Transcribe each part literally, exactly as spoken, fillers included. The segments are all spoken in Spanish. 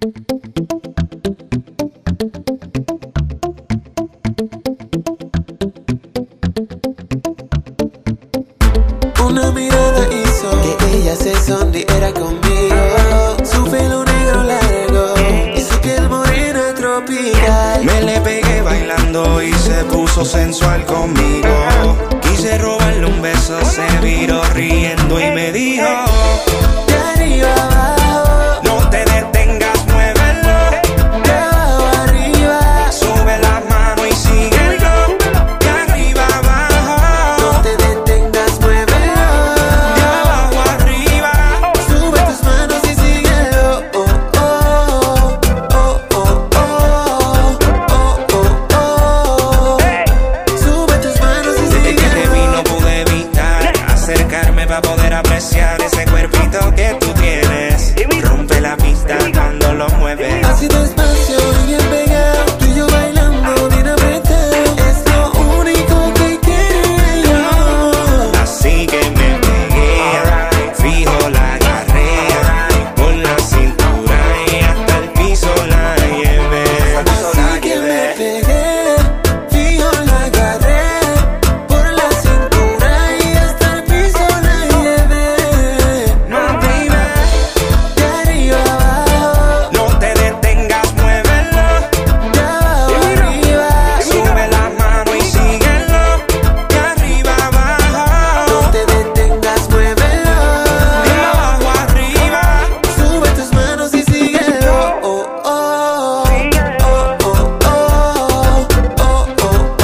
Una mirada hizo que ella se sonriera conmigo. Su pelo negro largo y su piel morena tropical. Me le pegué bailando y se puso sensual conmigo. Quise robarle un beso, se viró riendo y me dijo: de arriba abajo, no te detengas, muévelo. de abajo arriba, Sube las manos y síguelo. De arriba abajo, no te detengas, muévelo. de abajo arriba. Sube tus manos y síguelo. Oh, oh, oh, oh, oh, oh, oh, oh. Sube tus manos y Desde que te vi síguelo. no pude evitar acercarme para poder apreciar ese cuerpito que tú tienes. Rompe la pista cuando lo mueves. Así despacio y bien pegado, tú y yo bailando bien apretado. Es lo único que quería yo. Así que me pegué, fijo la agarré por la cintura y hasta el piso la llevé. Así que me pegué, fijo la agarré por la cintura y hasta el piso la llevé. No, baby, De arriba abajo, no te detengas, muévelo. de abajo arriba, Sube las manos y síguelo. De arriba abajo, no te detengas, muévelo. de abajo arriba. Sube tus manos y síguelo. Oh, oh, oh, oh, oh, oh, oh,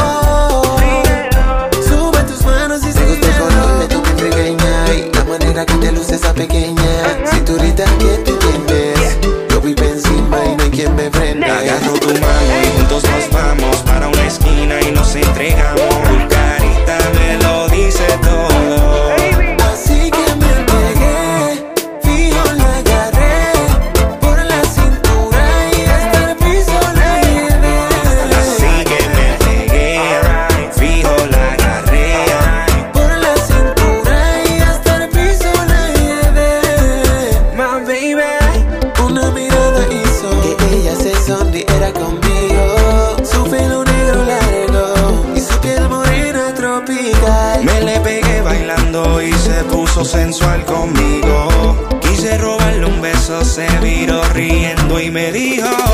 oh. Sube tus manos y síguelo. Me gusta el color de tu piel pequeña y la manera que te luce esa pequeña cinturita que tú tienes. Yo vivo encima y no hay quien me frene. Agarro tu mano y juntos nos vamos para una esquina y nos entregamos. Tu carita me lo dice todo. Así que me pegué, fijo la agarré por la cintura y hasta el piso la llevé. Así que me pegué, fijo la agarré Por la cintura y hasta el piso la llevé. my baby. Una mirada hizo que ella se sonriera conmigo. Su pelo negro largo y su piel morena tropical. Me le pegué bailando y se puso sensual conmigo. Quise robarle un beso, se viró riendo y me dijo: